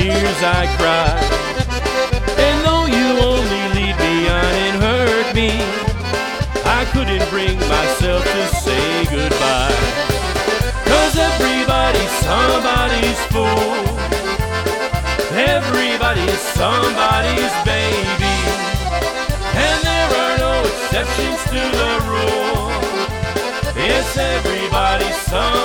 tears I cried. And though you only lead me on and hurt me, I couldn't bring myself to say goodbye. 'Cause everybody's somebody's fool, everybody's somebody's baby, and there are no exceptions to the rule. Yes, everybody's somebody's